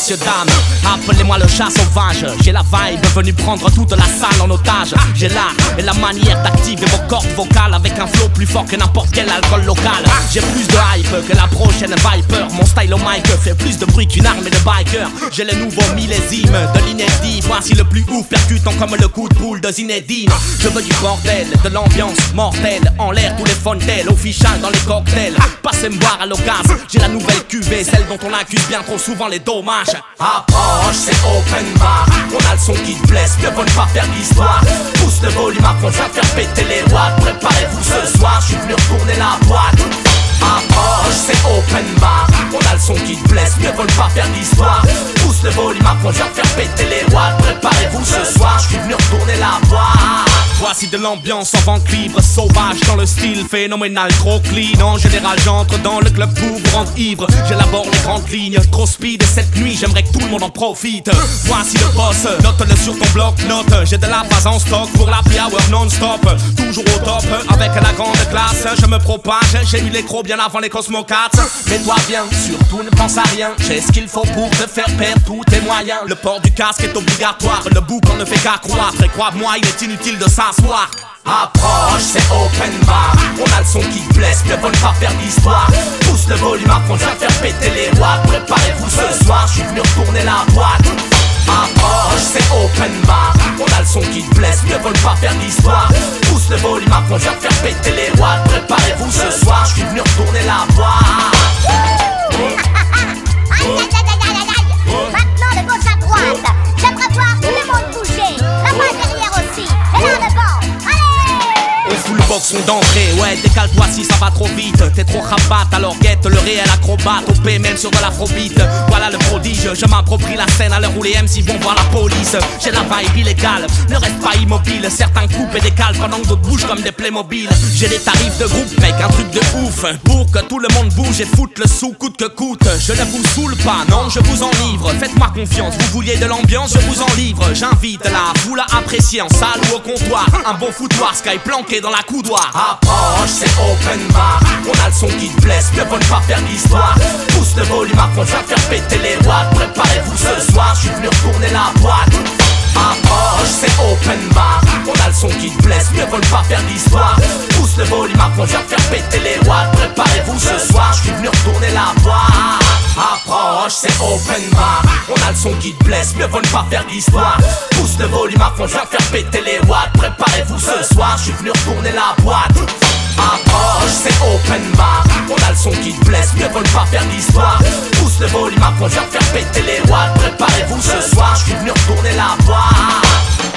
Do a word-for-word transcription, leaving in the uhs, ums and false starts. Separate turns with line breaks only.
messieurs, dames, appelez-moi le chat sauvage. J'ai la vibe venue prendre toute la salle en otage. J'ai l'art et la manière d'activer vos cordes vocales avec un flow plus fort que n'importe quel alcool local. J'ai plus de hype que la prochaine Viper. Mon style au mic fait plus de bruit qu'une armée de bikers. J'ai le nouveau millésime de l'inédit. Voici le plus ouf percutant comme le coup de boule de Zinedine. Je veux du bordel, de l'ambiance mortelle. En l'air tous les fontaines, official dans les cocktails. Passez me boire à l'occasion, j'ai la nouvelle cuvée, celle dont on accuse bien trop souvent les dommages. Approche, c'est open bar. On a le son qui te blesse, mieux vaut ne pas faire d'histoire. Pousse le volume à fond, je vais faire péter les watts. Préparez-vous ce soir, je suis venu retourner la boîte. Approche, c'est open bar. On a le son qui te blesse, mieux vaut ne pas faire d'histoire. Pousse le volume à fond, je vais faire péter les watts. Préparez-vous ce soir, je suis venu retourner la boîte. Voici de l'ambiance en vente libre, sauvage dans le style phénoménal, trop clean. En général j'entre dans le club pour vous rendre ivre. J'élabore les grandes lignes, trop speed et cette nuit j'aimerais que tout le monde en profite. Voici le boss, note-le sur ton bloc-note. J'ai de la base en stock pour la hour non-stop. Toujours au top, avec la grande classe. Je me propage, j'ai eu l'écro bien avant les Cosmocats. Mets-toi bien, surtout ne pense à rien. J'ai ce qu'il faut pour te faire perdre tous tes moyens. Le port du casque est obligatoire, le boucan ne fait qu'accroître. Et crois-moi il est inutile de s'asseoir. Approche, c'est open bar. On a le son qui te blesse, mieux vaut ne pas faire d'histoire. Pousse le volume à fond, je vais faire péter les watts. Préparez-vous ce soir, je suis venu retourner la boîte. Approche, c'est open bar. On a le son qui te blesse, mieux vaut ne pas faire d'histoire. Pousse le volume à fond, je vais faire péter les watts. Préparez-vous ce soir, je suis venu retourner la boîte.
Aïe aïe aïe aïe aïe aïe. Maintenant de gauche à droite. J'aimerais voir tout le monde bouger. La main derrière aussi, et là devant.
On fout le boxon d'entrée, ouais décale-toi si ça va trop vite. T'es trop rabat, alors guette le réel acrobate. O P même sur de l'afrobeat, voilà le prodige. Je m'approprie la scène à l'heure où les M C vont voir la police. J'ai la vibe illégale, ne reste pas immobile. Certains coupent et décalent pendant que d'autres bougent comme des Playmobil. J'ai des tarifs de groupe mec, un truc de ouf. Pour que tout le monde bouge et foute le sou coûte que coûte. Je ne vous saoule pas, non je vous enivre. Faites-moi confiance, vous vouliez de l'ambiance, je vous en livre. J'invite la foule à apprécier en salle ou au comptoir. Un bon foutoir, Sky planqué dans la coudoir. Approche, c'est open bar. On a le son qui te blesse, mieux vaut ne pas faire d'histoire. Pousse le volume à fond, je vais faire péter les watts. Préparez-vous ce soir, je suis venu retourner la boîte. Approche, c'est open bar. On a le son qui te blesse, mieux vaut ne pas faire d'histoire. Pousse le volume à fond, je vais faire péter les watts. Préparez-vous ce soir, je suis venu retourner la boîte. Approche, c'est open bar. On a le son qui te blesse, mieux vaut ne pas faire d'histoire. Pousse le volume à fond, je vais faire péter les watts. Préparez-vous ce soir, je suis venu retourner la boîte. Approche, c'est open bar. On a le son qui te blesse, mieux vaut ne pas faire d'histoire. Pousse le volume à fond, je vais faire péter les watts. Préparez-vous ce soir, je suis venu retourner la boîte.